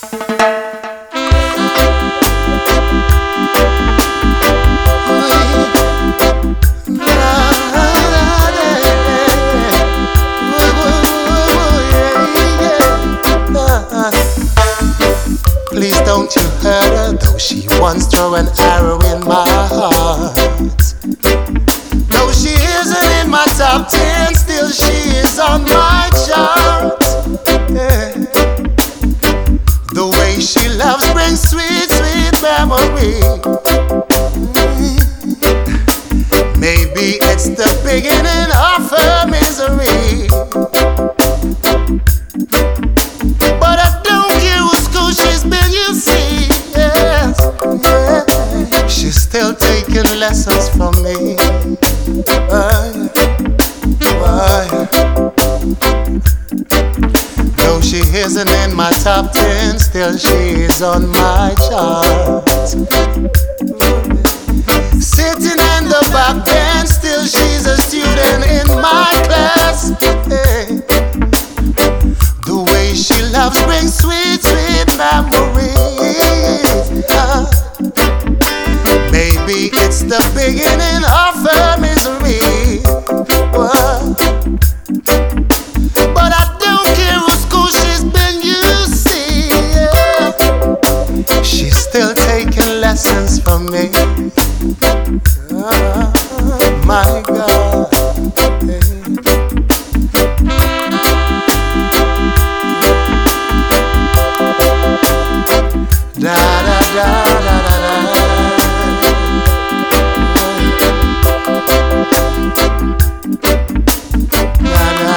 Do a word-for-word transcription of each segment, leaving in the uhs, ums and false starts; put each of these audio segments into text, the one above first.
Please don't you hurt her, though she once threw an arrow in my heart. Though she isn't in my top ten, still she is on my chart. Yeah. The way she loves brings sweet, sweet memories. Maybe it's the beginning of her misery. But I don't care what school she's been, you see. Yes, yeah. She's still taking lessons from me. Why? Why? Though she isn't in my top ten, still she is on my chart. Sitting in the back bench, still she's a student in my class. Hey. The way she loves brings sweet, sweet memories. Uh, maybe it's the beginning of her misery. Uh, but I don't care what school she's been, you see. Yeah. She's still taking lessons from me. Uh, my God. Hey. Da da da da da da. Da da.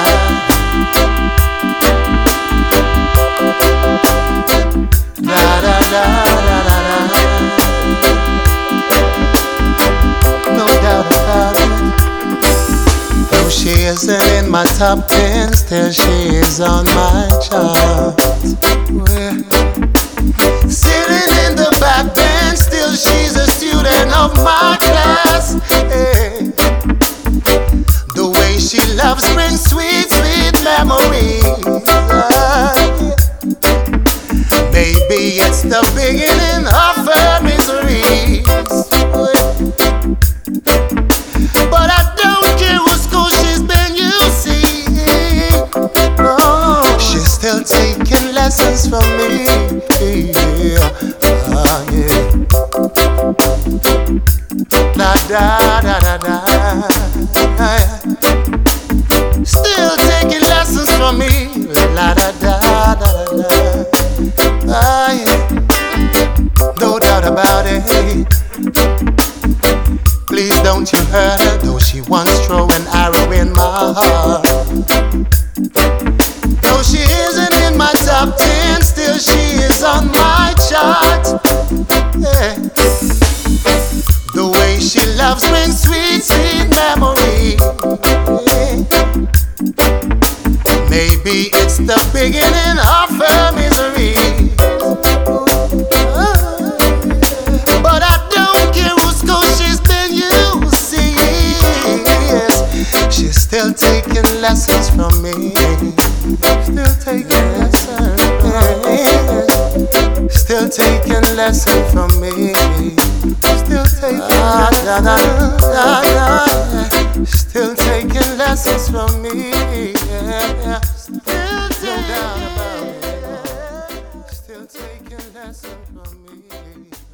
Da da da da da. No doubt about it. Though she isn't in my top ten, still she is on my chart. Yeah. Sitting in the back bench, still she's a student of my class. Hey. The way she loves brings sweet, sweet memories. Uh, maybe it's the beginning of her miseries. But I don't care what school she's been, you see. Oh, she's still taking lessons from me. Yeah, ah, yeah. Da da da da da. Yeah. Still taking lessons from me. La da da da da da. Ah, yeah. No doubt about it. Please don't you hurt her, though she once threw an arrow in my heart. Though she isn't in my top ten, still she is on my chart. Yeah. The way she loves brings sweet, sweet memories. Yeah. Maybe it's the beginning of her misery. But I don't care what school she's been, you see. Yes. She's still taking lessons from me. Still taking lessons. Still taking lessons from me. Still taking lessons. Still taking lessons from me. Yeah. Still taking, no doubt about it. Still taking lessons from me.